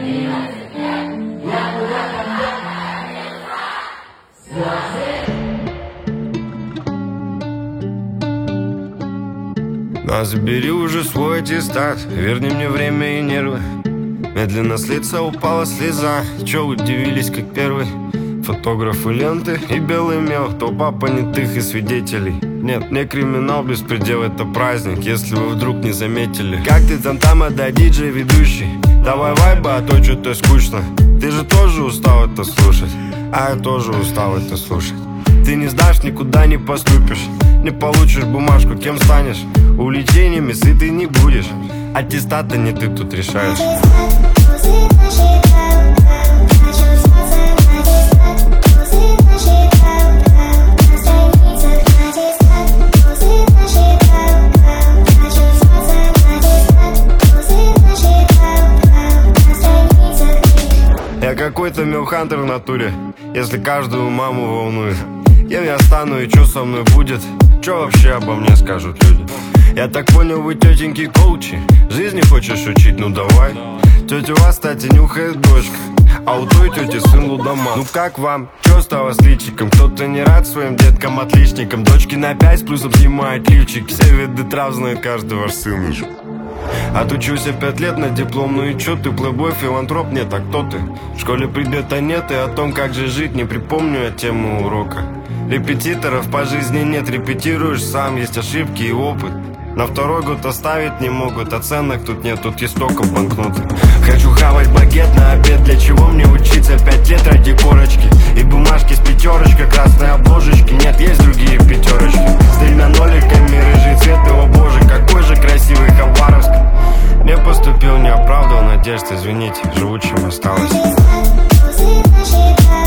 А забери уже свой аттестат, верни мне время и нервы. Медленно с лица упала слеза. Чё удивились, как первый? Фотографы, ленты и белый мел, толпа понятых и свидетелей. Нет, не криминал, беспредел, это праздник, если вы вдруг не заметили. Как ты там, да, диджей ведущий? Давай вайба, а то что-то скучно. Ты же тоже устал это слушать, а я тоже устал это слушать. Ты не сдашь, никуда не поступишь, не получишь бумажку, кем станешь? Увлечениями сытый не будешь, аттестата не ты тут решаешь. Я какой-то милхантер в натуре, если каждую маму волнует. Кем я стану и что со мной будет? Что вообще обо мне скажут люди? Я так понял, вы тетеньки коучи, жизни хочешь учить? Ну давай. Тетя у вас, кстати, нюхает дочка, а у той тети сын лудоман. Ну как вам? Чё стало с личиком? Кто-то не рад своим деткам-отличникам? Дочки на 5 с плюсом снимают лифчики. Все виды трав знает каждый ваш сын. Отучился 5 лет на диплом, ну и чё ты, плейбой, филантроп? Нет, а кто ты? В школе предмета нет, и о том, как же жить, не припомню я тему урока. Репетиторов по жизни нет, репетируешь сам, есть ошибки и опыт. На второй год оставить не могут, оценок тут нет, тут есть только банкноты. Хочу хавать багет на обед, для чего мне учиться 5 лет ради корочки? И бумажки с пятерочкой, красные обложечки, нет, есть другие пятерочки. С 3 ноликами, рыжий цвет, и о боже, какой же красивый Хабаровск. Не поступил, не оправдал надежд, извините, живучим осталось.